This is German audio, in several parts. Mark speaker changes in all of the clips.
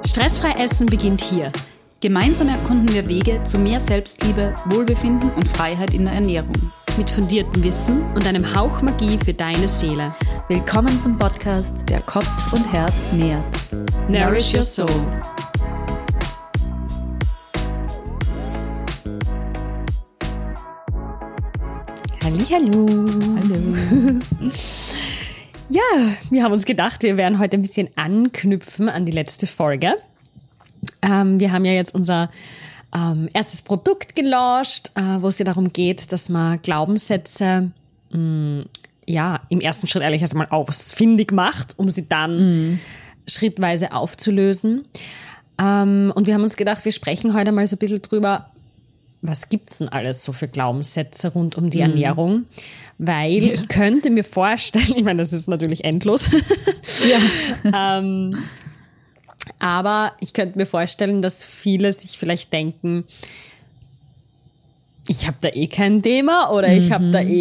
Speaker 1: Stressfrei Essen beginnt hier.
Speaker 2: Gemeinsam erkunden wir Wege zu mehr Selbstliebe, Wohlbefinden und Freiheit in der Ernährung.
Speaker 1: Mit fundiertem Wissen und einem Hauch Magie für deine Seele.
Speaker 2: Willkommen zum Podcast, der Kopf und Herz nährt.
Speaker 1: Nourish your soul. Hallihallo.
Speaker 2: Hallo.
Speaker 1: Ja, wir haben uns gedacht, wir werden heute ein bisschen anknüpfen an die letzte Folge. Wir haben ja jetzt unser erstes Produkt gelauncht, wo es ja darum geht, dass man Glaubenssätze im ersten Schritt ehrlich erst mal ausfindig macht, um sie dann schrittweise aufzulösen. Und wir haben uns gedacht, wir sprechen heute mal so ein bisschen drüber, was gibt's denn alles so für Glaubenssätze rund um die Ernährung? Weil ich könnte mir vorstellen, ich meine, das ist natürlich endlos, aber ich könnte mir vorstellen, dass viele sich vielleicht denken, ich habe da eh kein Thema oder ich habe da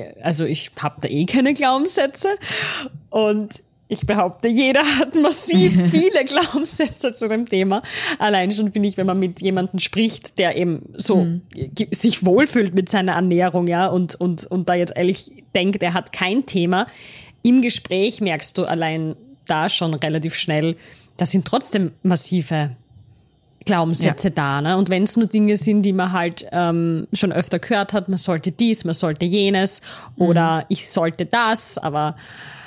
Speaker 1: keine Glaubenssätze und ich behaupte, jeder hat massiv viele Glaubenssätze zu dem Thema. Allein schon finde ich, wenn man mit jemandem spricht, der eben so sich wohlfühlt mit seiner Ernährung, ja, und da jetzt ehrlich denkt, er hat kein Thema. Im Gespräch merkst du allein da schon relativ schnell, da sind trotzdem massive Glaubenssätze da, ne? Und wenn es nur Dinge sind, die man halt schon öfter gehört hat, man sollte dies, man sollte jenes oder ich sollte das, aber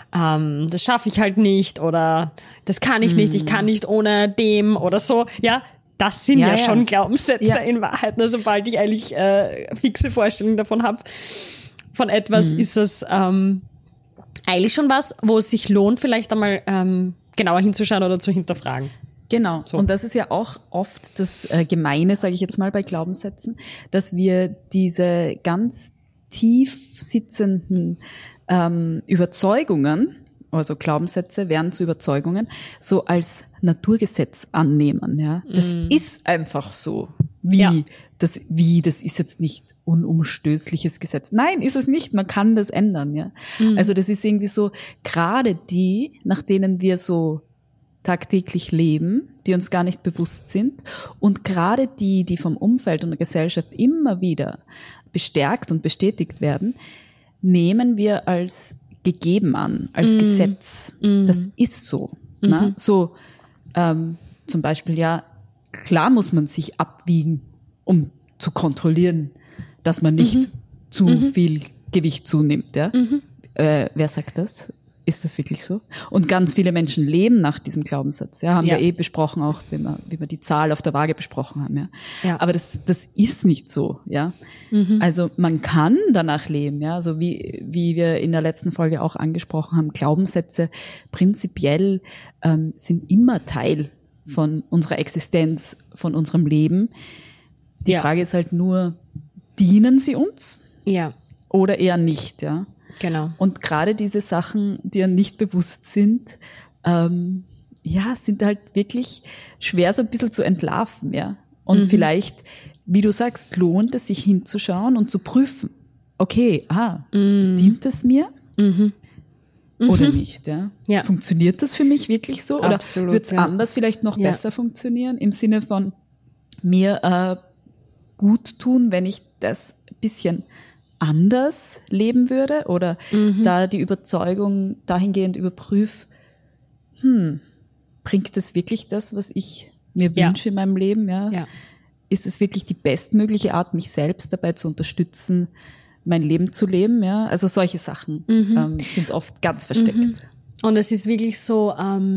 Speaker 1: das schaffe ich halt nicht oder das kann ich nicht, ich kann nicht ohne dem oder so. Ja, das sind ja schon Glaubenssätze in Wahrheit. Ne? Sobald ich eigentlich fixe Vorstellungen davon habe, von etwas, ist es eigentlich schon was, wo es sich lohnt, vielleicht einmal genauer hinzuschauen oder zu hinterfragen.
Speaker 2: Genau.
Speaker 1: So.
Speaker 2: Und das ist ja auch oft das Gemeine, sage ich jetzt mal, bei Glaubenssätzen, dass wir diese ganz tief sitzenden Überzeugungen, also Glaubenssätze werden zu Überzeugungen, so als Naturgesetz annehmen. Ja, das ist einfach so. Das ist jetzt nicht unumstößliches Gesetz. Nein, ist es nicht. Man kann das ändern. Ja, also das ist irgendwie so gerade die, nach denen wir so tagtäglich leben, die uns gar nicht bewusst sind und gerade die vom Umfeld und der Gesellschaft immer wieder bestärkt und bestätigt werden, nehmen wir als gegeben an, als Gesetz. Das ist so. Ne? So zum Beispiel, ja, klar muss man sich abwiegen, um zu kontrollieren, dass man nicht zu viel Gewicht zunimmt. Ja? Wer sagt das? Ist das wirklich so? Und ganz viele Menschen leben nach diesem Glaubenssatz. Ja, haben wir besprochen, auch wie wir die Zahl auf der Waage besprochen haben. Ja. Aber das ist nicht so. Ja. Also man kann danach leben. Ja, so wie wir in der letzten Folge auch angesprochen haben. Glaubenssätze prinzipiell sind immer Teil von unserer Existenz, von unserem Leben. Die Frage ist halt nur, dienen sie uns? Ja. Oder eher nicht? Ja.
Speaker 1: Genau.
Speaker 2: Und gerade diese Sachen, die ja nicht bewusst sind, sind halt wirklich schwer so ein bisschen zu entlarven, ja. Und vielleicht, wie du sagst, lohnt es sich hinzuschauen und zu prüfen. Okay, dient es mir? Oder nicht, ja? Funktioniert das für mich wirklich so?
Speaker 1: Absolut,
Speaker 2: oder wird es anders vielleicht noch besser funktionieren? Im Sinne von mir gut tun, wenn ich das bisschen anders leben würde oder da die Überzeugung dahingehend überprüfe, bringt es wirklich das, was ich mir wünsche in meinem Leben? Ja? Ist es wirklich die bestmögliche Art, mich selbst dabei zu unterstützen, mein Leben zu leben? Ja? Also solche Sachen sind oft ganz versteckt.
Speaker 1: Und es ist wirklich so,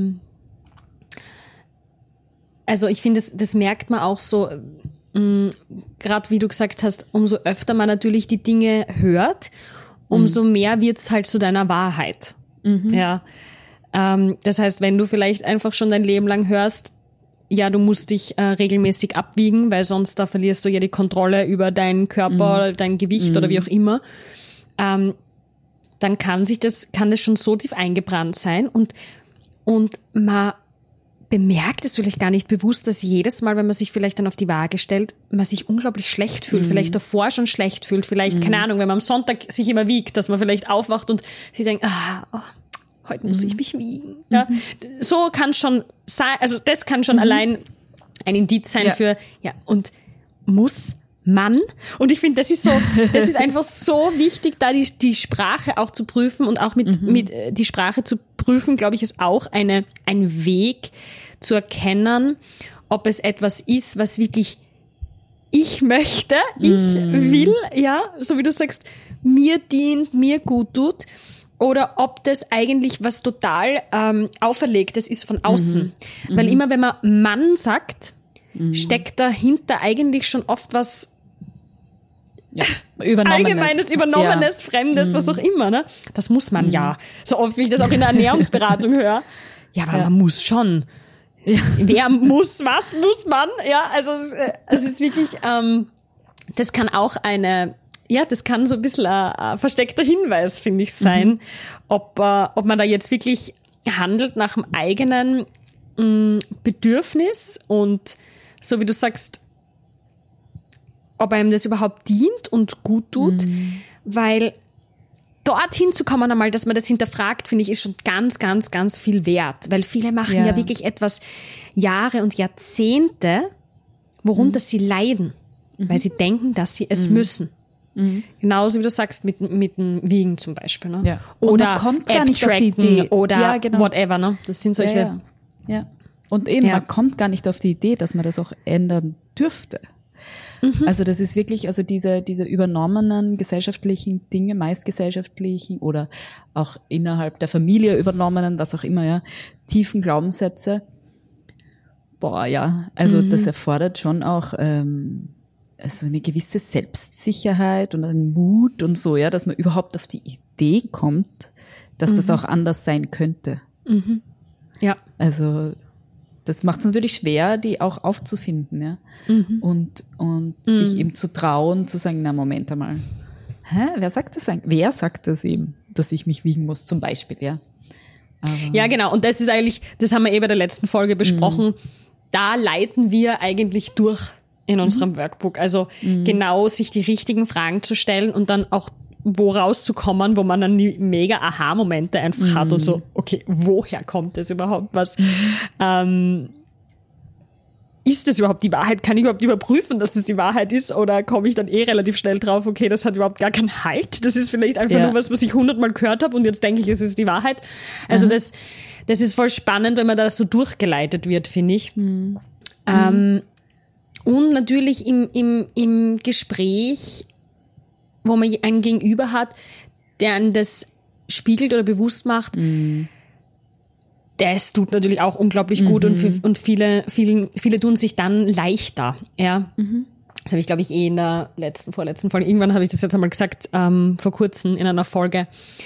Speaker 1: also ich finde, das merkt man auch so, gerade wie du gesagt hast, umso öfter man natürlich die Dinge hört, umso mehr wird's halt zu deiner Wahrheit. Ja, das heißt, wenn du vielleicht einfach schon dein Leben lang hörst, ja, du musst dich regelmäßig abwiegen, weil sonst da verlierst du ja die Kontrolle über deinen Körper, dein Gewicht oder wie auch immer, dann kann das schon so tief eingebrannt sein und man bemerkt es vielleicht gar nicht bewusst, dass jedes Mal, wenn man sich vielleicht dann auf die Waage stellt, man sich unglaublich schlecht fühlt, vielleicht davor schon schlecht fühlt, vielleicht, keine Ahnung, wenn man am Sonntag sich immer wiegt, dass man vielleicht aufwacht und sich denkt, heute muss ich mich wiegen. Ja, so kann es schon sein, also das kann schon allein ein Indiz sein für, und muss man. Und ich finde, das ist einfach so wichtig, da die Sprache auch zu prüfen und auch mit die Sprache zu prüfen, glaube ich, ist auch ein Weg zu erkennen, ob es etwas ist, was wirklich ich möchte, ich will, so wie du sagst, mir dient, mir gut tut, oder ob das eigentlich was total Auferlegtes ist von außen. Weil immer, wenn man Mann sagt, steckt dahinter eigentlich schon oft was Allgemeines, Übernommenes, Fremdes, was auch immer. Ne? Das muss man so oft, wie ich das auch in der Ernährungsberatung höre. Ja, aber man muss schon. Ja. Wer muss, was muss man? Ja, also es ist wirklich, das kann auch das kann so ein bisschen ein versteckter Hinweis, finde ich, sein, ob man da jetzt wirklich handelt nach dem eigenen Bedürfnis und so wie du sagst, ob einem das überhaupt dient und gut tut, weil dorthin zu kommen einmal, dass man das hinterfragt, finde ich, ist schon ganz, ganz, ganz viel wert, weil viele machen ja wirklich etwas Jahre und Jahrzehnte, worunter sie leiden, weil sie denken, dass sie es müssen. Genauso wie du sagst mit dem Wiegen zum Beispiel, ne? Oder
Speaker 2: man kommt gar nicht auf die Idee
Speaker 1: oder whatever, ne? Das sind solche.
Speaker 2: Ja. Und eben, man kommt gar nicht auf die Idee, dass man das auch ändern dürfte. Also das ist wirklich, also diese übernommenen gesellschaftlichen Dinge, meist gesellschaftlichen oder auch innerhalb der Familie übernommenen, was auch immer, tiefen Glaubenssätze. Also das erfordert schon auch also eine gewisse Selbstsicherheit und einen Mut und so, dass man überhaupt auf die Idee kommt, dass das auch anders sein könnte. Ja. Also das macht es natürlich schwer, die auch aufzufinden, und sich eben zu trauen, zu sagen, na Moment einmal, wer sagt das eigentlich? Wer sagt das eben, dass ich mich wiegen muss, zum Beispiel,
Speaker 1: Ja, genau. Und das ist eigentlich, das haben wir bei der letzten Folge besprochen, da leiten wir eigentlich durch in unserem Workbook. Also genau sich die richtigen Fragen zu stellen und dann auch wo rauszukommen, wo man dann mega Aha-Momente einfach hat und so, okay, woher kommt das überhaupt? Was ist das überhaupt die Wahrheit? Kann ich überhaupt überprüfen, dass das die Wahrheit ist? Oder komme ich dann relativ schnell drauf, okay, das hat überhaupt gar keinen Halt. Das ist vielleicht einfach nur was ich 100-mal gehört habe und jetzt denke ich, es ist die Wahrheit. Also das ist voll spannend, wenn man da so durchgeleitet wird, finde ich. Und natürlich im Gespräch, wo man einen Gegenüber hat, der einen das spiegelt oder bewusst macht, das tut natürlich auch unglaublich gut und viele tun sich dann leichter. Ja. Das habe ich, glaube ich, in der vorletzten Folge, irgendwann habe ich das jetzt einmal gesagt, vor kurzem in einer Folge,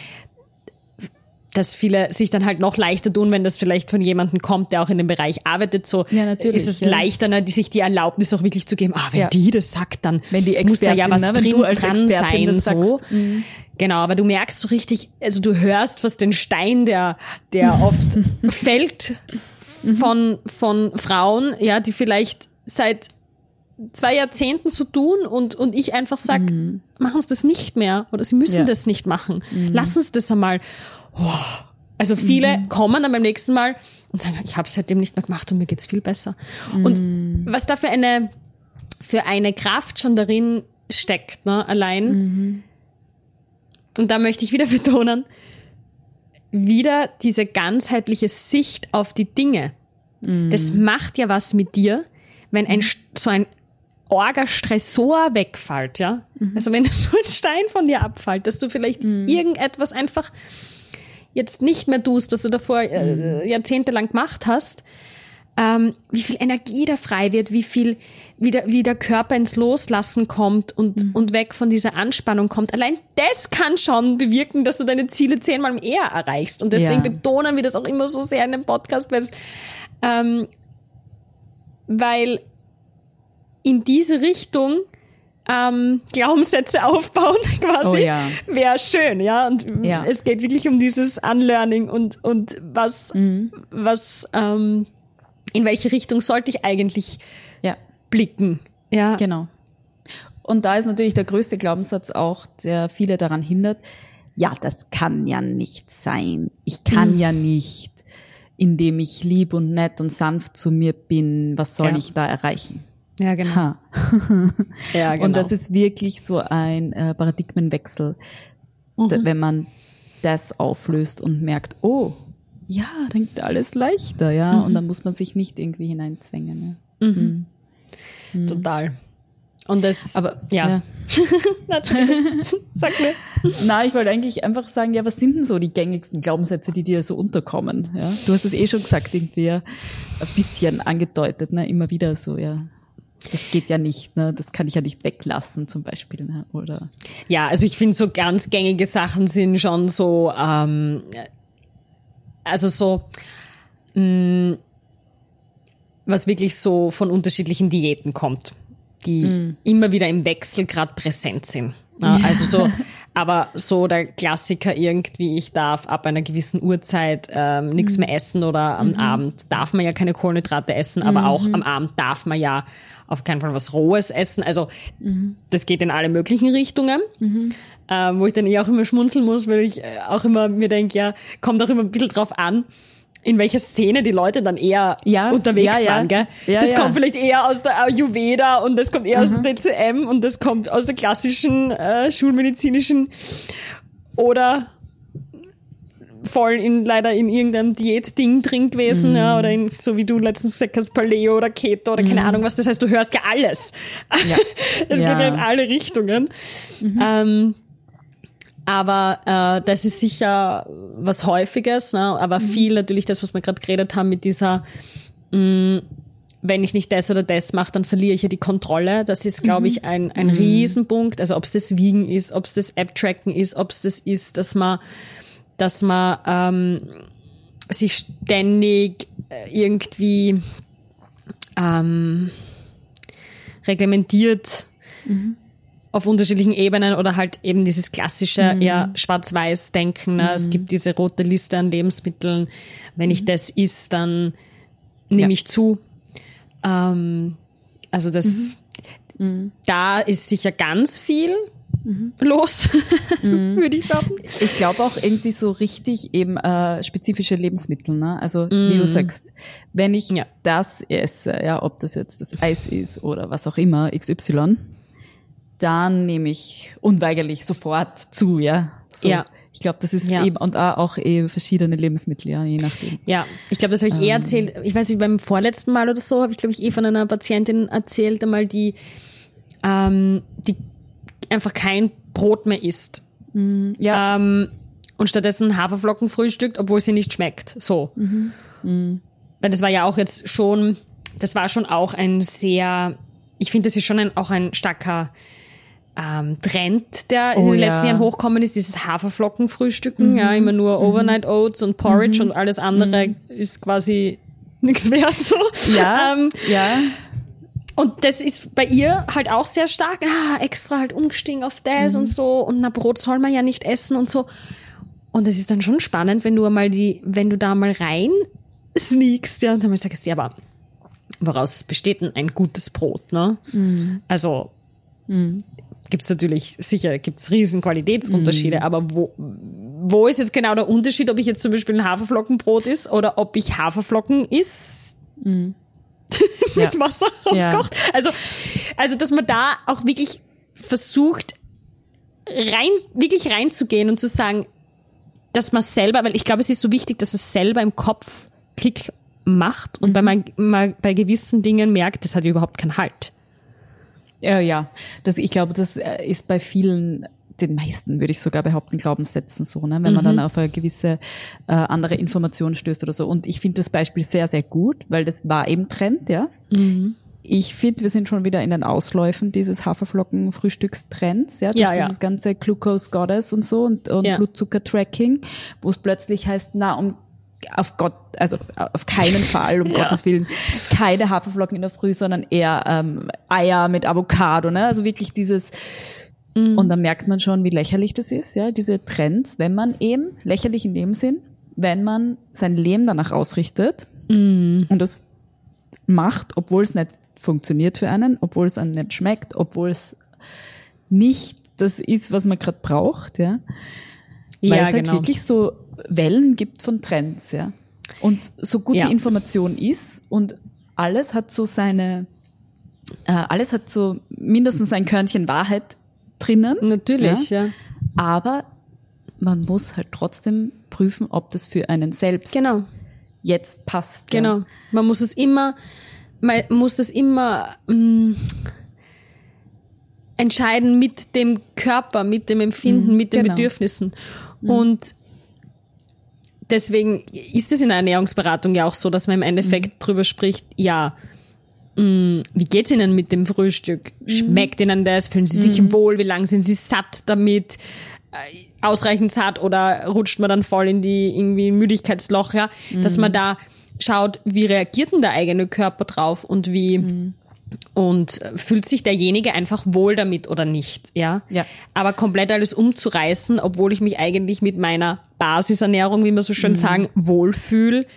Speaker 1: dass viele sich dann halt noch leichter tun, wenn das vielleicht von jemandem kommt, der auch in dem Bereich arbeitet. So ist es leichter, sich die Erlaubnis auch wirklich zu geben. Wenn die das sagt, dann muss da ja was dran sein. So. Genau, aber du merkst so richtig, also du hörst, was den Stein, der oft fällt von Frauen, die vielleicht seit 2 Jahrzehnten so tun und ich einfach sag, machen sie das nicht mehr oder sie müssen das nicht machen. Lassen sie das einmal. Also viele kommen dann beim nächsten Mal und sagen, ich habe es seitdem nicht mehr gemacht und mir geht's viel besser. Und was da für eine Kraft schon darin steckt, ne, allein. Und da möchte ich wieder betonen, wieder diese ganzheitliche Sicht auf die Dinge. Das macht ja was mit dir, wenn so ein Orga-Stressor wegfällt, Also wenn so ein Stein von dir abfällt, dass du vielleicht irgendetwas einfach jetzt nicht mehr tust, was du davor jahrzehntelang gemacht hast, wie viel Energie da frei wird, wie der Körper ins Loslassen kommt und weg von dieser Anspannung kommt. Allein das kann schon bewirken, dass du deine Ziele 10-mal eher erreichst. Und deswegen betonen wir das auch immer so sehr in dem Podcast, weil in diese Richtung Glaubenssätze aufbauen quasi, wäre schön, Und es geht wirklich um dieses Unlearning und was in welche Richtung sollte ich eigentlich blicken. Ja.
Speaker 2: Genau. Und da ist natürlich der größte Glaubenssatz auch, der viele daran hindert, das kann ja nicht sein. Ich kann ja nicht indem ich lieb und nett und sanft zu mir bin, was soll ich da erreichen?
Speaker 1: Ja, genau. Ja, genau.
Speaker 2: Und das ist wirklich so ein Paradigmenwechsel, wenn man das auflöst und merkt, oh, ja, dann geht alles leichter, ja, und dann muss man sich nicht irgendwie hineinzwängen. Ja.
Speaker 1: Total. Und das,
Speaker 2: aber
Speaker 1: ja. Sag mir.
Speaker 2: Na, ich wollte eigentlich einfach sagen, ja, was sind denn so die gängigsten Glaubenssätze, die dir so unterkommen? Ja, du hast es schon gesagt, irgendwie ein bisschen angedeutet, ne, immer wieder so, ja. Das geht ja nicht, ne? Das kann ich ja nicht weglassen, zum Beispiel, ne? Oder?
Speaker 1: Ja, also ich finde so ganz gängige Sachen sind schon so, also so, was wirklich so von unterschiedlichen Diäten kommt, die immer wieder im Wechsel gerade präsent sind. Ja, also so, aber so der Klassiker irgendwie, ich darf ab einer gewissen Uhrzeit nichts mehr essen oder am Abend darf man ja keine Kohlenhydrate essen, aber auch am Abend darf man ja auf keinen Fall was Rohes essen. Also das geht in alle möglichen Richtungen, wo ich dann auch immer schmunzeln muss, weil ich auch immer mir denke, ja, kommt auch immer ein bisschen drauf an, in welcher Szene die Leute dann eher unterwegs waren, gell? Das kommt vielleicht eher aus der Ayurveda und das kommt eher aus der DCM und das kommt aus der klassischen schulmedizinischen oder voll leider in irgendeinem Diätding drin gewesen, ja, oder so wie du letztens gesagt hast, Paleo oder Keto oder keine Ahnung was. Das heißt, du hörst ja alles. Ja. Es geht ja in alle Richtungen. Aber das ist sicher was Häufiges, ne? Aber viel natürlich das, was wir gerade geredet haben mit dieser, wenn ich nicht das oder das mache, dann verliere ich ja die Kontrolle. Das ist, glaube ich, ein Riesenpunkt. Also ob es das Wiegen ist, ob es das App-Tracken ist, ob es das ist, dass man sich ständig irgendwie reglementiert auf unterschiedlichen Ebenen oder halt eben dieses klassische Schwarz-Weiß-Denken. Ne? Es gibt diese rote Liste an Lebensmitteln. Wenn ich das isse, dann nehme ich zu. Also das, da ist sicher ganz viel los, würde ich glauben.
Speaker 2: Ich glaube auch irgendwie so richtig eben spezifische Lebensmittel, ne? Also wie du sagst, wenn ich das esse, ja, ob das jetzt das Eis ist oder was auch immer, XY, dann nehme ich unweigerlich sofort zu, ja. So. Ja. Ich glaube, das ist eben, und auch verschiedene Lebensmittel, ja, je nachdem.
Speaker 1: Ja, ich glaube, das habe ich erzählt, ich weiß nicht, beim vorletzten Mal oder so, habe ich, glaube ich, von einer Patientin erzählt, einmal die einfach kein Brot mehr isst. Ja. Und stattdessen Haferflocken frühstückt, obwohl sie nicht schmeckt. So. Weil das war ja auch jetzt schon, das war schon auch ein sehr, ich finde, das ist schon auch ein starker Trend, der in den letzten Jahren hochkommen ist, dieses Haferflockenfrühstücken, ja, immer nur Overnight Oats und Porridge und alles andere ist quasi nichts wert, so.
Speaker 2: Ja, ja.
Speaker 1: Und das ist bei ihr halt auch sehr stark, extra halt umgestiegen auf das und so, und Brot soll man ja nicht essen und so. Und es ist dann schon spannend, wenn du da mal rein sneakst, ja, und dann mal sagst, ja, aber woraus besteht denn ein gutes Brot, ne? Also, gibt's natürlich, sicher gibt's riesen Qualitätsunterschiede, aber wo ist jetzt genau der Unterschied, ob ich jetzt zum Beispiel ein Haferflockenbrot isst oder ob ich Haferflocken isst? Mit Wasser aufkocht. Also, dass man da auch wirklich versucht, wirklich reinzugehen und zu sagen, dass man selber, weil ich glaube, es ist so wichtig, dass es selber im Kopf Klick macht und bei gewissen Dingen merkt, das hat ja überhaupt keinen Halt.
Speaker 2: Ja, ich glaube, das ist bei vielen, den meisten würde ich sogar behaupten, Glaubenssätzen so, ne? Wenn man dann auf eine gewisse andere Information stößt oder so. Und ich finde das Beispiel sehr, sehr gut, weil das war eben Trend, ja. Ich finde, wir sind schon wieder in den Ausläufen dieses Haferflocken-Frühstückstrends, ja, durch dieses ganze Glucose Goddess und so und Blutzucker-Tracking, wo es plötzlich heißt, auf keinen Fall, um Gottes Willen, keine Haferflocken in der Früh, sondern eher Eier mit Avocado, ne? Also wirklich dieses, und dann merkt man schon, wie lächerlich das ist, ja, diese Trends, wenn man eben, lächerlich in dem Sinn, wenn man sein Leben danach ausrichtet und das macht, obwohl es nicht funktioniert für einen, obwohl es einem nicht schmeckt, obwohl es nicht das ist, was man gerade braucht, ja. Weil es halt wirklich so Wellen gibt von Trends, ja. Und so gut die Information ist und alles hat so mindestens ein Körnchen Wahrheit drinnen.
Speaker 1: Natürlich, ja.
Speaker 2: Aber man muss halt trotzdem prüfen, ob das für einen selbst jetzt passt.
Speaker 1: Genau. Ja. Man muss es immer entscheiden mit dem Körper, mit dem Empfinden, mit den Bedürfnissen. Und deswegen ist es in der Ernährungsberatung ja auch so, dass man im Endeffekt drüber spricht, wie geht's Ihnen mit dem Frühstück? Schmeckt Ihnen das? Fühlen Sie sich wohl? Wie lange sind Sie satt damit? Ausreichend satt oder rutscht man dann voll in die irgendwie Müdigkeitsloch, ja? Dass man da schaut, wie reagiert denn der eigene Körper drauf und wie und fühlt sich derjenige einfach wohl damit oder nicht, ja? Aber komplett alles umzureißen, obwohl ich mich eigentlich mit meiner Basisernährung, wie wir so schön sagen, wohlfühle,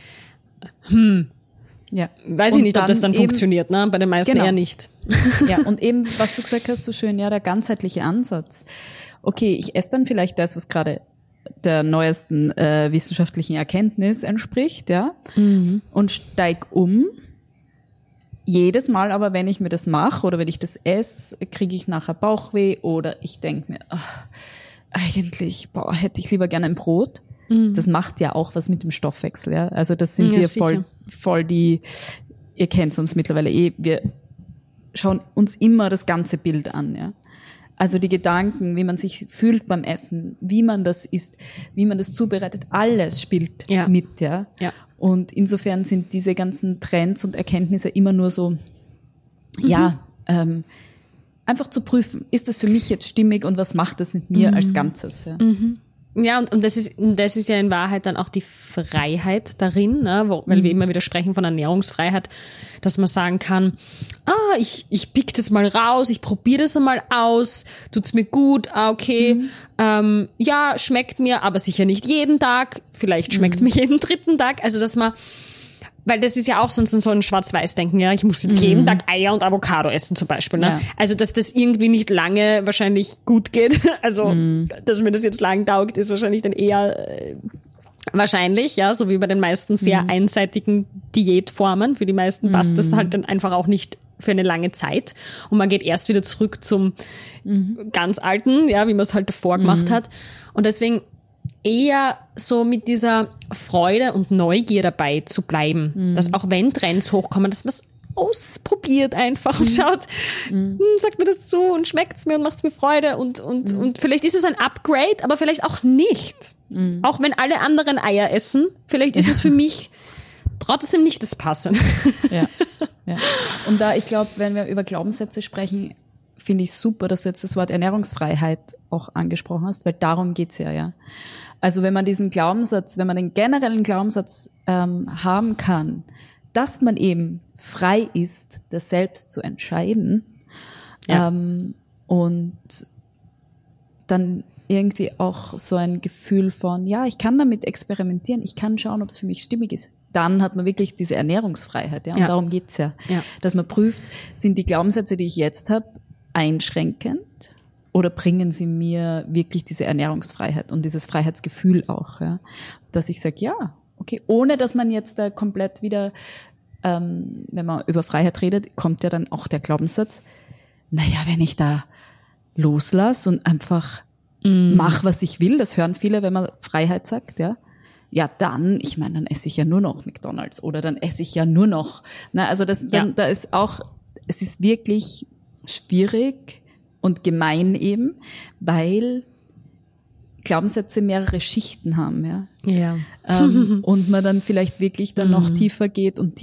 Speaker 1: weiß ich nicht, ob das dann funktioniert, ne? Bei den meisten eher nicht.
Speaker 2: Ja, und eben, was du gesagt hast, so schön, der ganzheitliche Ansatz. Okay, ich esse dann vielleicht das, was gerade der neuesten wissenschaftlichen Erkenntnis entspricht, und steig um. Jedes Mal aber, wenn ich mir das mache oder wenn ich das esse, kriege ich nachher Bauchweh oder ich denke mir, eigentlich hätte ich lieber gerne ein Brot. Das macht ja auch was mit dem Stoffwechsel, ja. Also das sind wir voll die, ihr kennt uns mittlerweile wir schauen uns immer das ganze Bild an, ja. Also die Gedanken, wie man sich fühlt beim Essen, wie man das isst, wie man das zubereitet, alles spielt mit, ja. Und insofern sind diese ganzen Trends und Erkenntnisse immer nur so, einfach zu prüfen, ist das für mich jetzt stimmig und was macht das mit mir als Ganzes, ja.
Speaker 1: Ja, und das ist ja in Wahrheit dann auch die Freiheit darin, ne, weil wir immer wieder sprechen von Ernährungsfreiheit, dass man sagen kann, ich pick das mal raus, ich probiere das einmal aus, tut's mir gut, okay, schmeckt mir, aber sicher nicht jeden Tag, vielleicht schmeckt's mir jeden dritten Tag, also dass man, weil das ist ja auch so ein Schwarz-Weiß-Denken, ja, ich muss jetzt jeden Tag Eier und Avocado essen zum Beispiel, ne? Ja. Also, dass das irgendwie nicht lange wahrscheinlich gut geht, also, dass mir das jetzt lang taugt, ist wahrscheinlich dann eher wahrscheinlich, ja, so wie bei den meisten sehr einseitigen Diätformen, für die meisten passt das halt dann einfach auch nicht für eine lange Zeit und man geht erst wieder zurück zum ganz alten, ja, wie man es halt davor gemacht hat und deswegen eher so mit dieser Freude und Neugier dabei zu bleiben, dass auch wenn Trends hochkommen, dass man es ausprobiert einfach und schaut, sagt mir das zu und schmeckt's mir und macht's mir Freude und vielleicht ist es ein Upgrade, aber vielleicht auch nicht. Auch wenn alle anderen Eier essen, vielleicht ist es für mich trotzdem nicht das Passende.
Speaker 2: Ja. Und da, ich glaube, wenn wir über Glaubenssätze sprechen, finde ich super, dass du jetzt das Wort Ernährungsfreiheit auch angesprochen hast, weil darum geht's ja. Also wenn man diesen Glaubenssatz, wenn man den generellen Glaubenssatz haben kann, dass man eben frei ist, das selbst zu entscheiden, und dann irgendwie auch so ein Gefühl von, ich kann damit experimentieren, ich kann schauen, ob es für mich stimmig ist. Dann hat man wirklich diese Ernährungsfreiheit, und darum geht's ja. Dass man prüft, sind die Glaubenssätze, die ich jetzt habe, einschränkend oder bringen sie mir wirklich diese Ernährungsfreiheit und dieses Freiheitsgefühl auch, dass ich sage, okay, ohne dass man jetzt da komplett wieder, wenn man über Freiheit redet, kommt ja dann auch der Glaubenssatz, wenn ich da loslasse und einfach mach, was ich will, das hören viele, wenn man Freiheit sagt, dann, ich meine, dann esse ich ja nur noch McDonald's oder dann esse ich ja nur noch, also da ist auch, es ist wirklich schwierig und gemein eben, weil Glaubenssätze mehrere Schichten haben, und man dann vielleicht wirklich dann noch tiefer geht und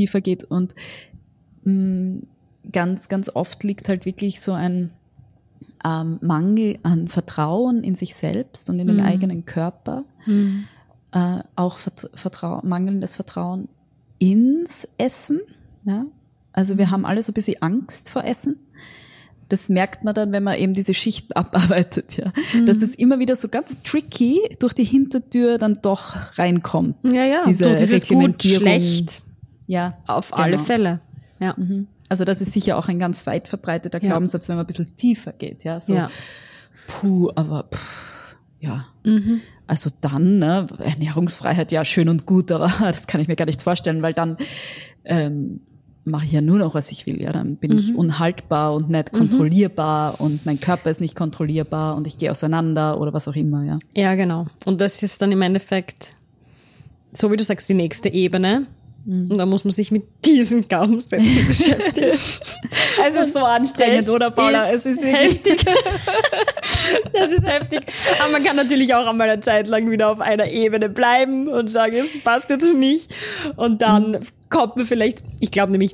Speaker 2: ganz, ganz oft liegt halt wirklich so ein Mangel an Vertrauen in sich selbst und in den eigenen Körper, auch mangelndes Vertrauen ins Essen, also wir haben alle so ein bisschen Angst vor Essen. Das merkt man dann, wenn man eben diese Schichten abarbeitet, dass das immer wieder so ganz tricky durch die Hintertür dann doch reinkommt.
Speaker 1: Durch dieses gut, schlecht. Auf alle Fälle.
Speaker 2: Also das ist sicher auch ein ganz weit verbreiteter Glaubenssatz, wenn man ein bisschen tiefer geht, ja, also dann, ne, Ernährungsfreiheit, ja, schön und gut, aber das kann ich mir gar nicht vorstellen, weil dann mache ich ja nur noch, was ich will. Ja, dann bin ich unhaltbar und nicht kontrollierbar und mein Körper ist nicht kontrollierbar und ich gehe auseinander oder was auch immer. Ja,
Speaker 1: ja, genau. Und das ist dann im Endeffekt, so wie du sagst, die nächste Ebene. Und da muss man sich mit diesen Glaubenssätzen beschäftigen.
Speaker 2: Es ist so anstrengend, oder Paula? Es ist
Speaker 1: heftig. Das ist heftig. Aber man kann natürlich auch einmal eine Zeit lang wieder auf einer Ebene bleiben und sagen, es passt jetzt für mich. Und dann kommt man vielleicht, ich glaube nämlich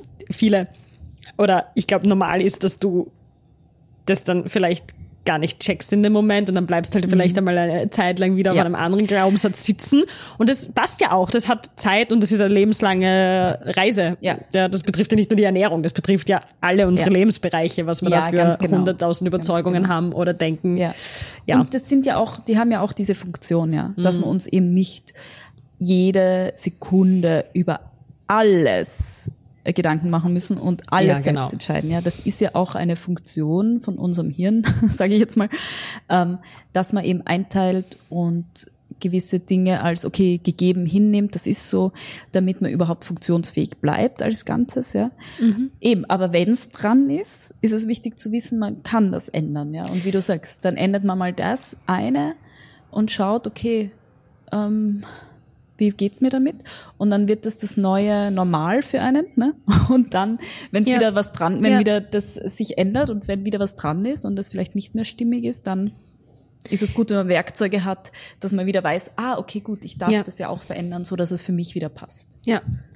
Speaker 1: ich glaube normal ist, dass du das dann vielleicht gar nicht checkst in dem Moment und dann bleibst halt vielleicht einmal eine Zeit lang wieder auf einem anderen Glaubenssatz sitzen. Und das passt ja auch, das hat Zeit und das ist eine lebenslange Reise. Ja, das betrifft ja nicht nur die Ernährung, das betrifft ja alle unsere Lebensbereiche, was wir da für 100.000 Überzeugungen haben oder denken.
Speaker 2: Ja. Und das sind ja auch, die haben ja auch diese Funktion, ja, dass wir uns eben nicht jede Sekunde über alles Gedanken machen müssen und alles selbst entscheiden. Ja, das ist ja auch eine Funktion von unserem Hirn, sage ich jetzt mal, dass man eben einteilt und gewisse Dinge als okay gegeben hinnimmt. Das ist so, damit man überhaupt funktionsfähig bleibt als Ganzes. Ja, eben. Aber wenn es dran ist, ist es wichtig zu wissen, man kann das ändern. Ja, und wie du sagst, dann ändert man mal das eine und schaut, okay. Wie geht's mir damit? Und dann wird das neue Normal für einen, ne? Und dann, wenn wieder was dran, wenn wieder das sich ändert und wenn wieder was dran ist und das vielleicht nicht mehr stimmig ist, dann ist es gut, wenn man Werkzeuge hat, dass man wieder weiß, okay, gut, ich darf das ja auch verändern, so dass es für mich wieder passt.
Speaker 1: Ja.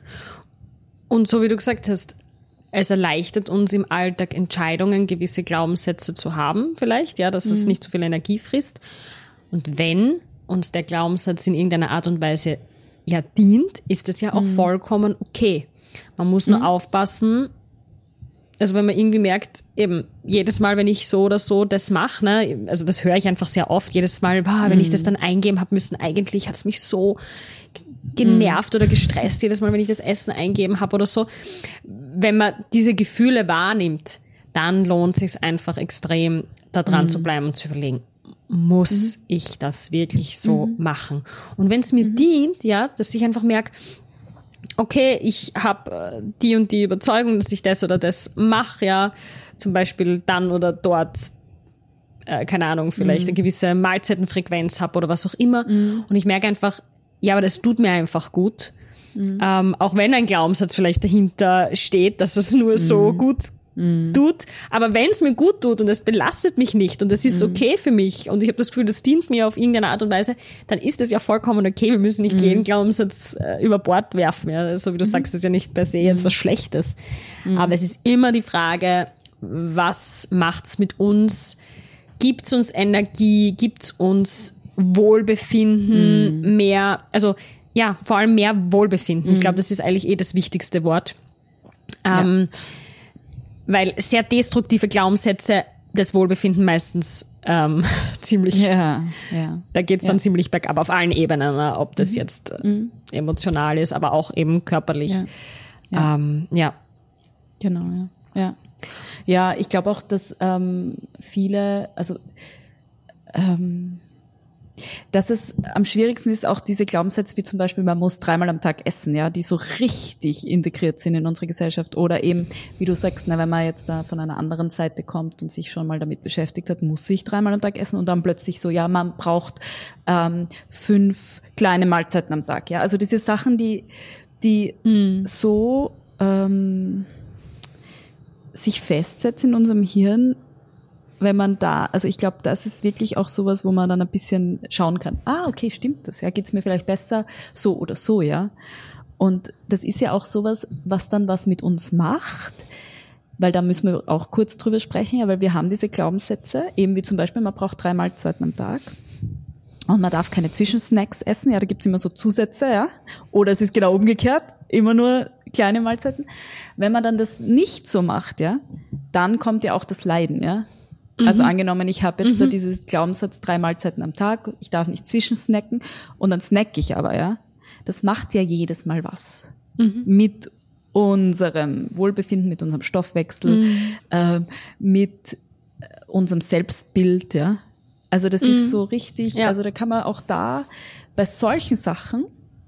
Speaker 1: Und so wie du gesagt hast, es erleichtert uns im Alltag Entscheidungen, gewisse Glaubenssätze zu haben, vielleicht, ja, dass es nicht so viel Energie frisst. Und wenn uns der Glaubenssatz in irgendeiner Art und Weise dient, ist das ja auch vollkommen okay. Man muss nur aufpassen, also wenn man irgendwie merkt, eben jedes Mal, wenn ich so oder so das mache, ne, also das höre ich einfach sehr oft, jedes Mal, wenn ich das dann eingeben habe müssen, eigentlich hat es mich so genervt oder gestresst, jedes Mal, wenn ich das Essen eingeben habe oder so. Wenn man diese Gefühle wahrnimmt, dann lohnt es sich einfach extrem, da dran zu bleiben und zu überlegen, muss ich das wirklich so machen? Und wenn es mir dient, dass ich einfach merke, okay, ich habe die und die Überzeugung, dass ich das oder das mache, zum Beispiel dann oder dort, keine Ahnung, vielleicht eine gewisse Mahlzeitenfrequenz habe oder was auch immer. Und ich merke einfach, aber das tut mir einfach gut. Auch wenn ein Glaubenssatz vielleicht dahinter steht, dass es nur so gut tut. Aber wenn es mir gut tut und es belastet mich nicht und es ist okay für mich und ich habe das Gefühl, das dient mir auf irgendeine Art und Weise, dann ist das ja vollkommen okay. Wir müssen nicht jeden Glaubenssatz über Bord werfen. Ja. So wie du sagst, das ist ja nicht per se jetzt was Schlechtes. Aber es ist immer die Frage, was macht's mit uns? Gibt's uns Energie? Gibt's uns Wohlbefinden? Mehr, also vor allem mehr Wohlbefinden. Ich glaube, das ist eigentlich das wichtigste Wort. Weil sehr destruktive Glaubenssätze das Wohlbefinden meistens ziemlich, da geht's dann ziemlich bergab auf allen Ebenen, ne? Ob das jetzt emotional ist, aber auch eben körperlich.
Speaker 2: Genau, ja, ich glaube auch, dass viele, also dass es am schwierigsten ist, auch diese Glaubenssätze wie zum Beispiel, man muss 3-mal am Tag essen, die so richtig integriert sind in unsere Gesellschaft. Oder eben, wie du sagst, wenn man jetzt da von einer anderen Seite kommt und sich schon mal damit beschäftigt hat, muss ich 3-mal am Tag essen und dann plötzlich so, man braucht 5 kleine Mahlzeiten am Tag. Ja, also diese Sachen, die so sich festsetzen in unserem Hirn, wenn man also ich glaube, das ist wirklich auch sowas, wo man dann ein bisschen schauen kann. Okay, stimmt das? Geht's mir vielleicht besser so oder so, Und das ist ja auch sowas, was dann was mit uns macht, weil da müssen wir auch kurz drüber sprechen, weil wir haben diese Glaubenssätze, eben wie zum Beispiel, man braucht 3 Mahlzeiten am Tag. Und man darf keine Zwischensnacks essen, da gibt's immer so Zusätze, Oder es ist genau umgekehrt, immer nur kleine Mahlzeiten. Wenn man dann das nicht so macht, dann kommt ja auch das Leiden, Also angenommen, ich habe jetzt da dieses Glaubenssatz 3 Mahlzeiten am Tag, ich darf nicht zwischensnacken und dann snacke ich aber, Das macht ja jedes Mal was mit unserem Wohlbefinden, mit unserem Stoffwechsel, mit unserem Selbstbild, Also das ist so richtig, also da kann man auch da bei solchen Sachen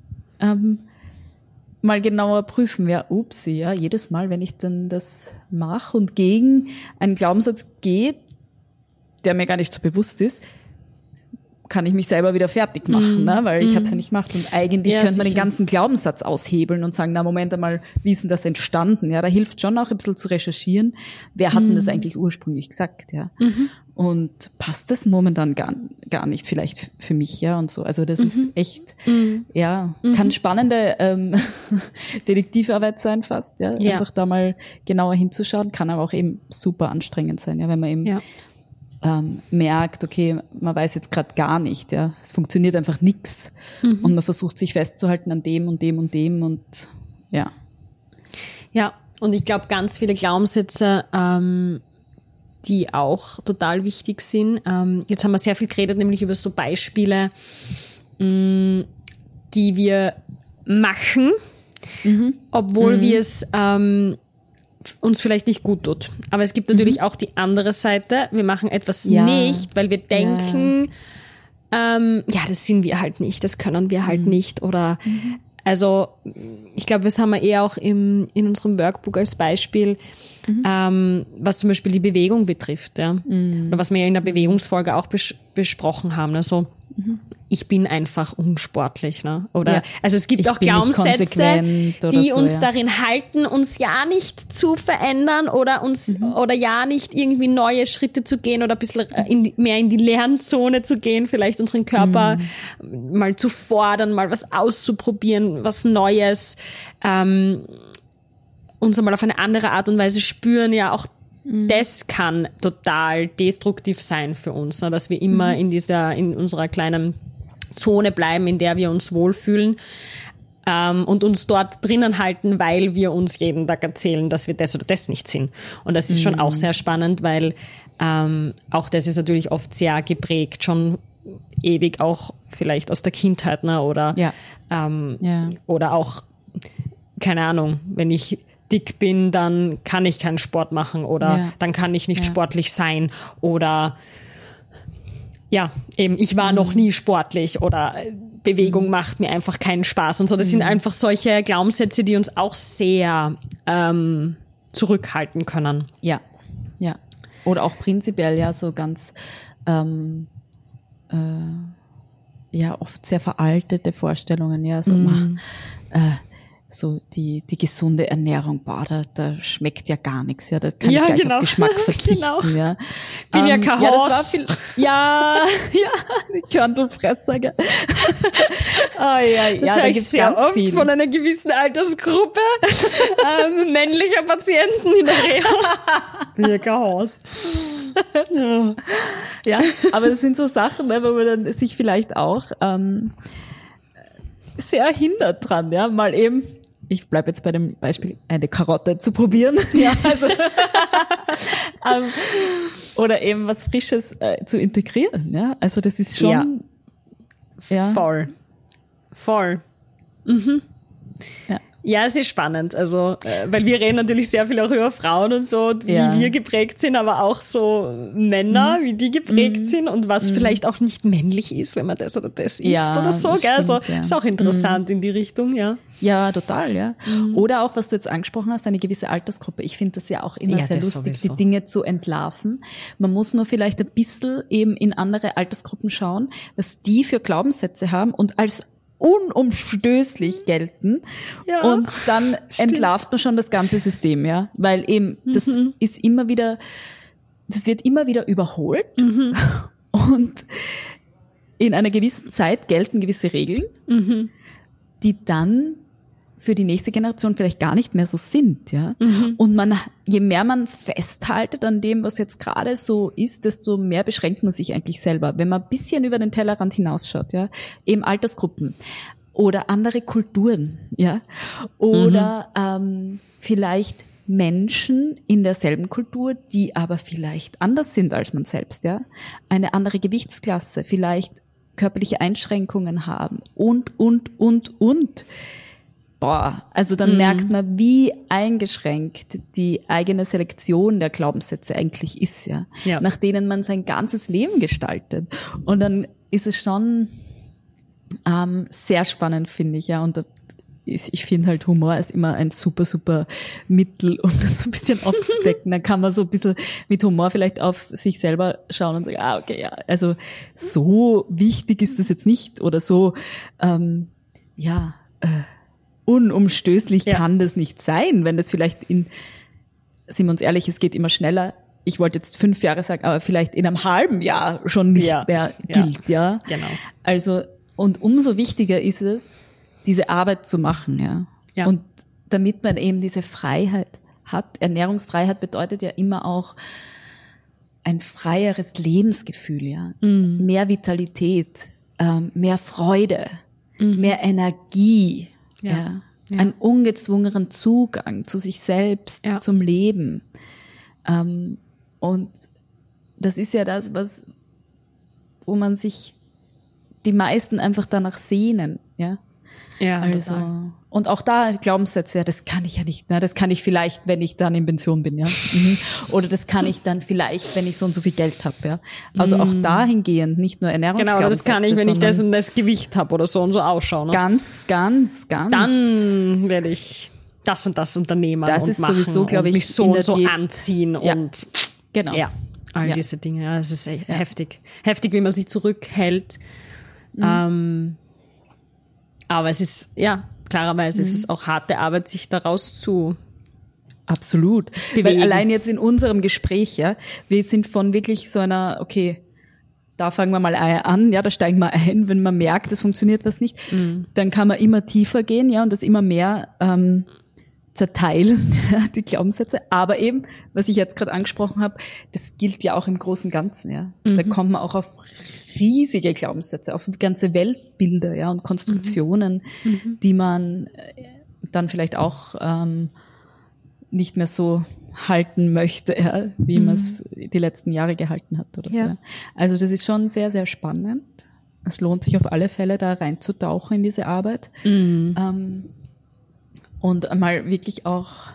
Speaker 2: mal genauer prüfen, jedes Mal, wenn ich dann das mache und gegen einen Glaubenssatz gehe, der mir gar nicht so bewusst ist, kann ich mich selber wieder fertig machen, ne? Weil ich habe es ja nicht gemacht. Und eigentlich könnte man den ganzen Glaubenssatz aushebeln und sagen, na Moment einmal, wie ist denn das entstanden? Ja, da hilft schon auch ein bisschen zu recherchieren. Wer hat denn das eigentlich ursprünglich gesagt? Ja. Und passt das momentan gar nicht vielleicht für mich, ja, und so. Also das ist echt, kann spannende Detektivarbeit sein fast, ja. Einfach da mal genauer hinzuschauen, kann aber auch eben super anstrengend sein, ja, wenn man eben merkt, okay, man weiß jetzt gerade gar nicht, ja, es funktioniert einfach nix und man versucht sich festzuhalten an dem und dem und dem und ja.
Speaker 1: Ja, und ich glaube, ganz viele Glaubenssätze, die auch total wichtig sind. Jetzt haben wir sehr viel geredet, nämlich über so Beispiele, die wir machen, obwohl wir es uns vielleicht nicht gut tut. Aber es gibt natürlich auch die andere Seite. Wir machen etwas nicht, weil wir denken, das sind wir halt nicht, das können wir halt nicht. Oder also ich glaube, das haben wir eher auch in unserem Workbook als Beispiel, was zum Beispiel die Bewegung betrifft. Ja? Oder was wir ja in der Bewegungsfolge auch besprochen haben. Also ich bin einfach unsportlich, ne? Oder also es gibt auch Glaubenssätze, die uns darin halten, uns ja nicht zu verändern oder uns oder ja nicht irgendwie neue Schritte zu gehen oder ein bisschen mehr in die Lernzone zu gehen, vielleicht unseren Körper mal zu fordern, mal was auszuprobieren, was Neues, uns einmal auf eine andere Art und Weise spüren, ja auch das kann total destruktiv sein für uns, ne, dass wir immer in unserer kleinen Zone bleiben, in der wir uns wohlfühlen, und uns dort drinnen halten, weil wir uns jeden Tag erzählen, dass wir das oder das nicht sind. Und das ist schon auch sehr spannend, weil auch das ist natürlich oft sehr geprägt, schon ewig auch vielleicht aus der Kindheit, ne, oder oder auch, keine Ahnung, wenn ich dick bin, dann kann ich keinen Sport machen oder dann kann ich nicht sportlich sein oder eben, ich war noch nie sportlich oder Bewegung macht mir einfach keinen Spaß und so. Das sind einfach solche Glaubenssätze, die uns auch sehr zurückhalten können.
Speaker 2: Ja. Oder auch prinzipiell so ganz oft sehr veraltete Vorstellungen, so die gesunde Ernährung, da schmeckt ja gar nichts, da kann ich gleich auf Geschmack verzichten,
Speaker 1: ja. Bin ja kein Haus.
Speaker 2: Die Körntelfresser, gell.
Speaker 1: Das höre ich
Speaker 2: gibt's
Speaker 1: sehr
Speaker 2: ganz
Speaker 1: oft
Speaker 2: viel.
Speaker 1: von einer gewissen Altersgruppe männlicher Patienten in der Reha. Bin ja kein Haus.
Speaker 2: Ja, aber das sind so Sachen, wo man dann sich vielleicht auch sehr hindert dran, mal eben, ich bleibe jetzt bei dem Beispiel, eine Karotte zu probieren, oder eben was Frisches zu integrieren, also das ist schon
Speaker 1: voll. Ja, es ist spannend, also weil wir reden natürlich sehr viel auch über Frauen und so, wie wir geprägt sind, aber auch so Männer, wie die geprägt sind und was vielleicht auch nicht männlich ist, wenn man das oder das isst oder so, gell?
Speaker 2: Stimmt,
Speaker 1: also ist auch interessant in die Richtung,
Speaker 2: Ja, total, ja. Oder auch, was du jetzt angesprochen hast, eine gewisse Altersgruppe. Ich finde das ja auch immer sehr lustig,
Speaker 1: sowieso.
Speaker 2: die Dinge zu entlarven. Man muss nur vielleicht ein bisschen eben in andere Altersgruppen schauen, was die für Glaubenssätze haben und als unumstößlich gelten.
Speaker 1: Ja,
Speaker 2: und dann entlarvt man schon das ganze System, weil eben das ist immer wieder, das wird immer wieder überholt und in einer gewissen Zeit gelten gewisse Regeln, die dann für die nächste Generation vielleicht gar nicht mehr so sind, Und je mehr man festhaltet an dem, was jetzt gerade so ist, desto mehr beschränkt man sich eigentlich selber. Wenn man ein bisschen über den Tellerrand hinausschaut, eben Altersgruppen oder andere Kulturen, oder vielleicht Menschen in derselben Kultur, die aber vielleicht anders sind als man selbst, eine andere Gewichtsklasse, vielleicht körperliche Einschränkungen haben und. also dann merkt man, wie eingeschränkt die eigene Selektion der Glaubenssätze eigentlich ist, ja, nach denen man sein ganzes Leben gestaltet. Und dann ist es schon sehr spannend, finde ich, ja, und ich finde halt, Humor ist immer ein super, super Mittel, um das so ein bisschen aufzudecken. Dann kann man so ein bisschen mit Humor vielleicht auf sich selber schauen und sagen, okay, ja, also so wichtig ist das jetzt nicht oder so, unumstößlich kann das nicht sein, wenn das vielleicht sind wir uns ehrlich, es geht immer schneller. Ich wollte jetzt 5 Jahre sagen, aber vielleicht in einem halben Jahr schon nicht mehr gilt, ja.
Speaker 1: Genau.
Speaker 2: Also, und umso wichtiger ist es, diese Arbeit zu machen, ja. Und damit man eben diese Freiheit hat, Ernährungsfreiheit bedeutet ja immer auch ein freieres Lebensgefühl, ja. Mehr Vitalität, mehr Freude, mehr Energie, ja. Einen ungezwungenen Zugang zu sich selbst, zum Leben. Und das ist ja das, wo man sich die meisten einfach danach sehnen, ja.
Speaker 1: Ja,
Speaker 2: also und auch da Glaubenssätze, ja, das kann ich ja nicht, ne? Das kann ich vielleicht, wenn ich dann in Pension bin, ja. Oder das kann ich dann vielleicht, wenn ich so und so viel Geld habe, ja. Also auch dahingehend, nicht nur Ernährungsglaubenssätze.
Speaker 1: Genau, das kann ich, wenn ich das und das Gewicht habe oder so und so ausschaue. Ne?
Speaker 2: Ganz. Dann
Speaker 1: werde ich das und das unternehmen
Speaker 2: das
Speaker 1: und
Speaker 2: ist
Speaker 1: machen
Speaker 2: sowieso, glaube ich,
Speaker 1: mich so und so anziehen und
Speaker 2: genau.
Speaker 1: Ja, all diese Dinge. Ja, es ist echt heftig. Heftig, wie man sich zurückhält. Aber es ist, klarerweise ist es auch harte Arbeit, sich daraus zu
Speaker 2: absolut bewegen. Weil allein jetzt in unserem Gespräch, ja, wir sind von wirklich so einer, okay, da fangen wir mal an, ja, da steigen wir ein, wenn man merkt, es funktioniert was nicht, dann kann man immer tiefer gehen, ja, und das immer mehr zerteilen, die Glaubenssätze. Aber eben, was ich jetzt gerade angesprochen habe, das gilt ja auch im großen Ganzen, ja. Da kommt man auch auf riesige Glaubenssätze, auf ganze Weltbilder, ja, und Konstruktionen, die man dann vielleicht auch nicht mehr so halten möchte, ja, wie man es die letzten Jahre gehalten hat oder so. Ja. Also das ist schon sehr, sehr spannend. Es lohnt sich auf alle Fälle, da reinzutauchen in diese Arbeit. Und einmal wirklich auch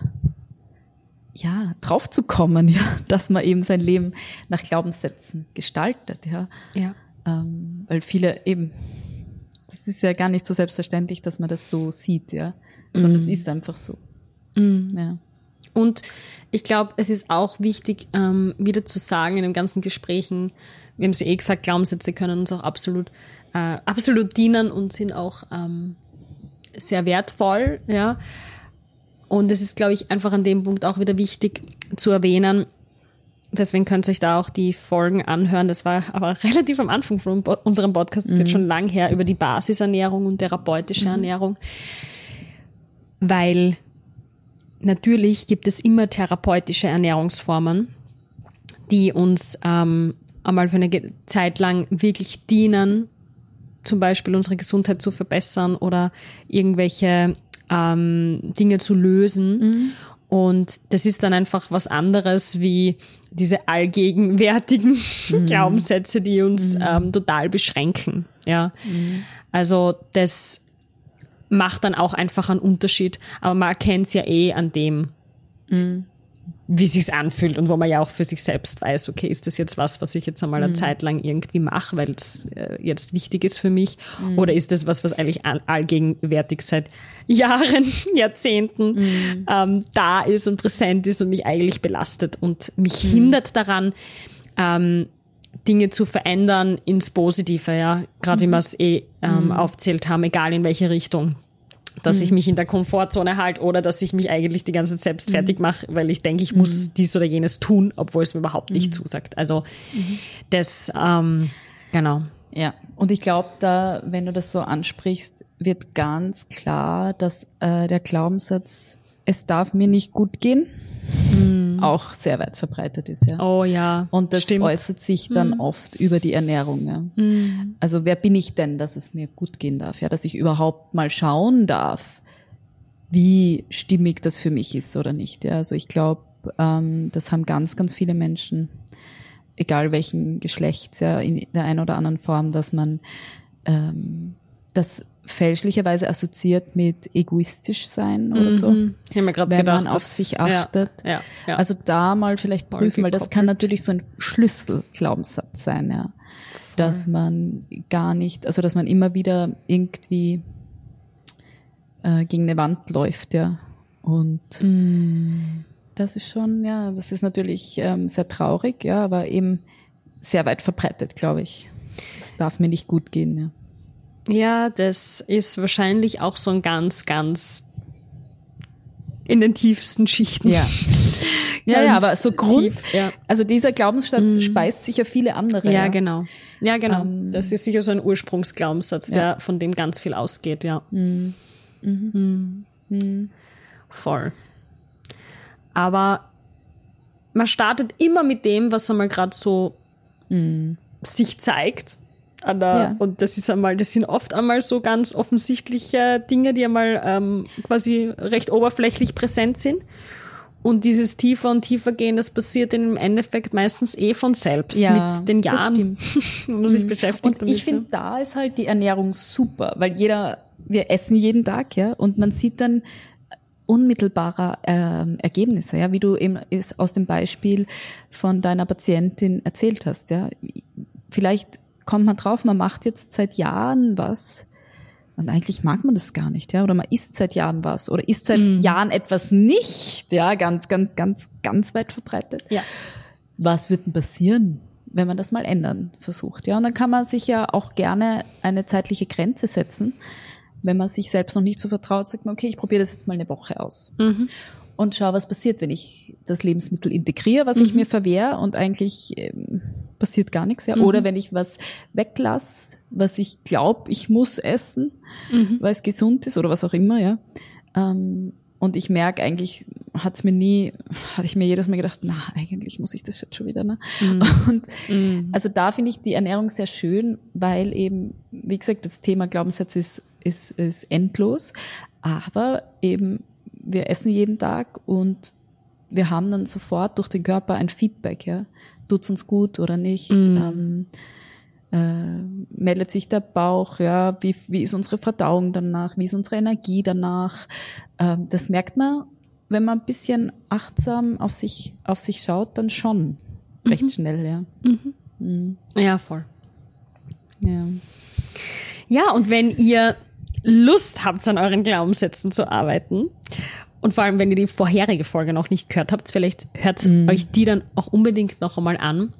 Speaker 2: drauf zu kommen, ja, dass man eben sein Leben nach Glaubenssätzen gestaltet, ja. Weil viele eben, das ist ja gar nicht so selbstverständlich, dass man das so sieht, ja, sondern es ist einfach so. Ja.
Speaker 1: Und ich glaube, es ist auch wichtig, wieder zu sagen in den ganzen Gesprächen, wir haben es gesagt, Glaubenssätze können uns auch absolut dienen und sind auch sehr wertvoll, ja. Und es ist, glaube ich, einfach an dem Punkt auch wieder wichtig zu erwähnen, deswegen könnt ihr euch da auch die Folgen anhören. Das war aber relativ am Anfang von unserem Podcast, das ist jetzt schon lang her, über die Basisernährung und therapeutische Ernährung. Weil natürlich gibt es immer therapeutische Ernährungsformen, die uns einmal für eine Zeit lang wirklich dienen, zum Beispiel unsere Gesundheit zu verbessern oder irgendwelche Dinge zu lösen. Und das ist dann einfach was anderes wie diese allgegenwärtigen Glaubenssätze, die uns total beschränken. Ja, also das macht dann auch einfach einen Unterschied. Aber man erkennt es ja an dem, wie es sich anfühlt und wo man ja auch für sich selbst weiß, okay, ist das jetzt was ich jetzt einmal eine Zeit lang irgendwie mache, weil es jetzt wichtig ist für mich, oder ist das was eigentlich allgegenwärtig seit Jahren, Jahrzehnten da ist und präsent ist und mich eigentlich belastet und mich hindert daran, Dinge zu verändern ins Positive, ja, gerade wie wir es aufzählt haben, egal in welche Richtung. Dass ich mich in der Komfortzone halte oder dass ich mich eigentlich die ganze Zeit selbst fertig mache, weil ich denke, ich muss dies oder jenes tun, obwohl es mir überhaupt nicht zusagt. Also das, genau.
Speaker 2: Ja, und ich glaube, da, wenn du das so ansprichst, wird ganz klar, dass der Glaubenssatz, es darf mir nicht gut gehen, auch sehr weit verbreitet ist, ja.
Speaker 1: Oh ja,
Speaker 2: und das äußert sich dann oft über die Ernährung, ja. Also wer bin ich denn, dass es mir gut gehen darf, ja, dass ich überhaupt mal schauen darf, wie stimmig das für mich ist oder nicht, ja. Also ich glaube, das haben ganz, ganz viele Menschen, egal welchen Geschlechts, ja, in der einen oder anderen Form, dass man, dass fälschlicherweise assoziiert mit egoistisch sein oder so.
Speaker 1: Ich habe mir gerade
Speaker 2: wenn
Speaker 1: gedacht,
Speaker 2: man auf sich achtet.
Speaker 1: Ja.
Speaker 2: Also da mal vielleicht prüfen, weil das kann natürlich so ein Schlüsselglaubenssatz sein, ja. Dass man gar nicht, also dass man immer wieder irgendwie gegen eine Wand läuft, ja. Und das ist schon, ja, das ist natürlich sehr traurig, ja, aber eben sehr weit verbreitet, glaube ich. Das darf mir nicht gut gehen, ja.
Speaker 1: Ja, das ist wahrscheinlich auch so ein ganz, ganz in den tiefsten Schichten.
Speaker 2: Ja. Ja, aber so also dieser Glaubenssatz speist sich ja viele andere.
Speaker 1: Ja, genau. Ja, genau. Das ist sicher so ein Ursprungsglaubenssatz, der von dem ganz viel ausgeht, ja. Voll. Aber man startet immer mit dem, was einmal gerade so sich zeigt. Und das sind oft einmal so ganz offensichtliche Dinge, die einmal quasi recht oberflächlich präsent sind. Und dieses tiefer und tiefer gehen, das passiert im Endeffekt meistens von selbst mit den Jahren. Man muss sich beschäftigen.
Speaker 2: Und ich finde, da ist halt die Ernährung super, weil wir essen jeden Tag, ja, und man sieht dann unmittelbare Ergebnisse, ja, wie du eben aus dem Beispiel von deiner Patientin erzählt hast, ja. Vielleicht kommt man drauf, man macht jetzt seit Jahren was und eigentlich mag man das gar nicht, ja, oder man isst seit Jahren was oder isst seit Jahren etwas nicht, ja, ganz, ganz, ganz, ganz weit verbreitet.
Speaker 1: Ja.
Speaker 2: Was wird denn passieren, wenn man das mal ändern versucht, ja? Und dann kann man sich ja auch gerne eine zeitliche Grenze setzen. Wenn man sich selbst noch nicht so vertraut, sagt man, okay, ich probiere das jetzt mal eine Woche aus. Und schau, was passiert, wenn ich das Lebensmittel integriere, was ich mir verwehre und eigentlich passiert gar nichts. Ja? Oder wenn ich was weglasse, was ich glaube, ich muss essen, weil es gesund ist oder was auch immer. Ja. Und ich merke eigentlich, habe ich mir jedes Mal gedacht, eigentlich muss ich das jetzt schon wieder. Ne? Und also da finde ich die Ernährung sehr schön, weil eben, wie gesagt, das Thema Glaubenssatz ist endlos, aber eben wir essen jeden Tag und wir haben dann sofort durch den Körper ein Feedback, ja. Tut's uns gut oder nicht? Meldet sich der Bauch, ja? Wie ist unsere Verdauung danach? Wie ist unsere Energie danach? Das merkt man, wenn man ein bisschen achtsam auf sich schaut, dann schon recht schnell, ja.
Speaker 1: Ja, voll.
Speaker 2: Ja.
Speaker 1: Ja, und wenn ihr Lust habt, an euren Glaubenssätzen zu arbeiten und vor allem, wenn ihr die vorherige Folge noch nicht gehört habt, vielleicht hört euch die dann auch unbedingt noch einmal an.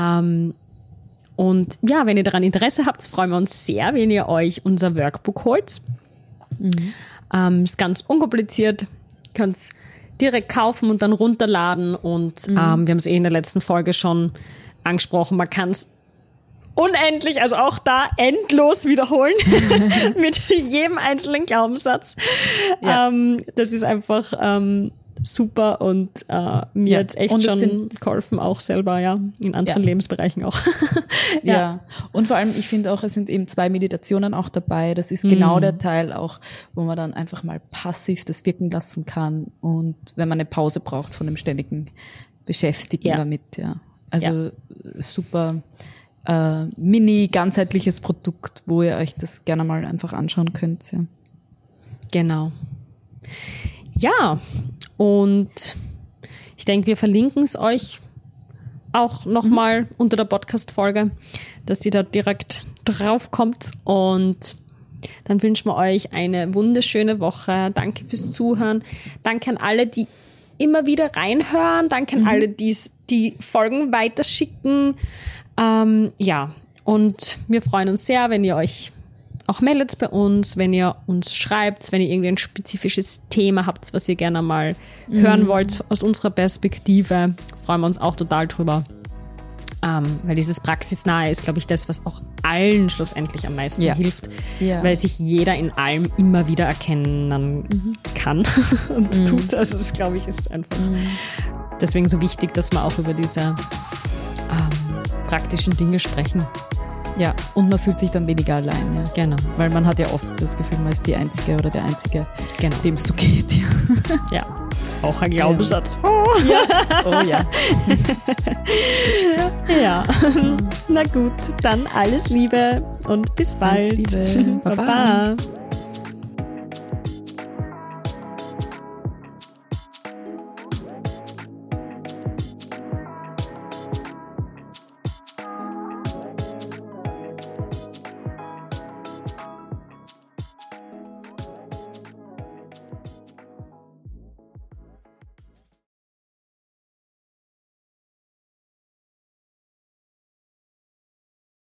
Speaker 1: Und ja, wenn ihr daran Interesse habt, freuen wir uns sehr, wenn ihr euch unser Workbook holt. Ist ganz unkompliziert, könnt es direkt kaufen und dann runterladen und wir haben es in der letzten Folge schon angesprochen, man kann es unendlich, also auch da endlos wiederholen mit jedem einzelnen Glaubenssatz. Ja. Das ist einfach super und mir hat's echt schon geholfen, auch selber, ja, in anderen Lebensbereichen auch.
Speaker 2: Ja, und vor allem, ich finde auch, es sind eben 2 Meditationen auch dabei. Das ist genau der Teil auch, wo man dann einfach mal passiv das wirken lassen kann und wenn man eine Pause braucht von dem ständigen Beschäftigen damit, ja. Also super mini ganzheitliches Produkt, wo ihr euch das gerne mal einfach anschauen könnt. Ja.
Speaker 1: Genau. Ja, und ich denke, wir verlinken es euch auch nochmal unter der Podcast-Folge, dass ihr da direkt drauf kommt. Und dann wünschen wir euch eine wunderschöne Woche. Danke fürs Zuhören. Danke an alle, die immer wieder reinhören. Danke an alle, die Folgen weiterschicken. Ja, und wir freuen uns sehr, wenn ihr euch auch meldet bei uns, wenn ihr uns schreibt, wenn ihr irgendwie ein spezifisches Thema habt, was ihr gerne mal hören wollt aus unserer Perspektive, freuen wir uns auch total drüber. Weil dieses Praxisnahe ist, glaube ich, das, was auch allen schlussendlich am meisten hilft, weil sich jeder in allem immer wieder erkennen kann und tut. Also das, glaube ich, ist einfach deswegen so wichtig, dass wir auch über diese praktischen Dinge sprechen.
Speaker 2: Ja, und man fühlt sich dann weniger allein, ja.
Speaker 1: Genau.
Speaker 2: Weil man hat ja oft das Gefühl, man ist die Einzige oder der Einzige, dem es so geht. Ja.
Speaker 1: Ja, auch ein Glaubenssatz.
Speaker 2: Ja. Oh ja.
Speaker 1: Ja. Na gut, dann alles Liebe und bis bald.
Speaker 2: Alles Liebe. Baba.
Speaker 1: Baba.